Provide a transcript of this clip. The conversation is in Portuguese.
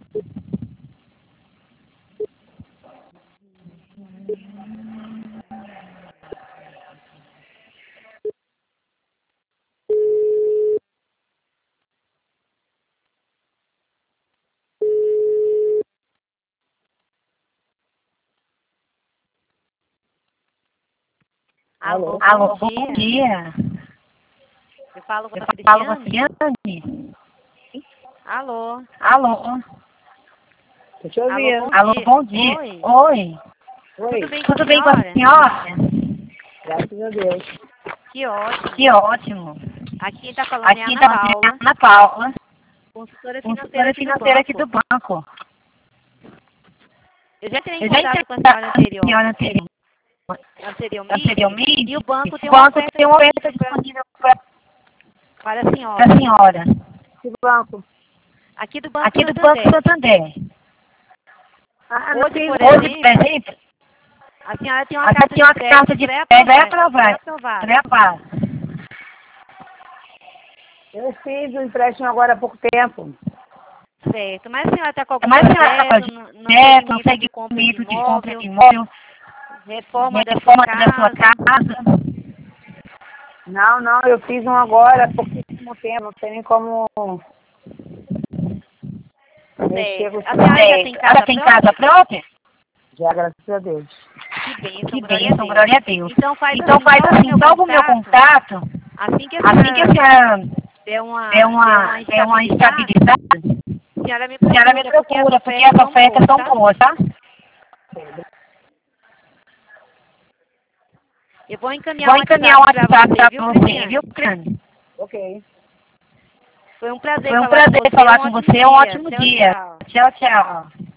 Alô, Alô, bom bom dia. dia. Eu falo com a Eu falo com a Cristiane. Cristiane. Alô. Alô. Tô te ouvindo. Alô, bom dia. Oi. Oi. Tudo bem com a Tudo bem com a senhora? senhora? Graças a Deus. Que ótimo. Que ótimo. Aqui está falando é a Aqui Ana tá Paula, Ana Paula, consultora consultora financeira financeira aqui aqui do do banco. banco. Eu já tenho Eu já contato com a entrei senhora anteriormente anteriormente, e o banco tem o uma banco oferta tem uma oferta disponível disponível para a para senhora. a senhora. Que banco? Aqui do Banco Aqui do Banco Santander. Santander. Hoje, por Hoje, por exemplo, exemplo, a senhora tem uma aqui carta tem uma de carta crédito de pré-aprovada. pré-aprovada. Pré-aprovada. Eu fiz um empréstimo agora há pouco tempo. Certo. Mas a senhora está com algum Mas a senhora está projeto com no projeto, no segmento de compra de segmento de compra de imóvel, imóvel, reforma da sua reforma da sua casa? casa? Não, eu fiz um agora há pouquíssimo tempo. Não tem nem como mexer com Certo. A isso. senhora já tem Ela casa tem própria? casa própria? Já, graças a Deus. Que bênção, Que glória a bênção, Deus. glória a Deus. Então faz Então assim, salva o meu contato. Assim que a Assim que a senhora senhora der uma der uma estabilidade, a senhora me a senhora me procura, porque as ofertas são boas, tá? Eu vou encaminhar Vou um encaminhar um WhatsApp WhatsApp para para você, você, Cristiane? viu, Cristiane? Ok. Foi um prazer Foi um falar prazer com você. falar com você. Um ótimo Tchau, dia. tchau. Tchau, tchau.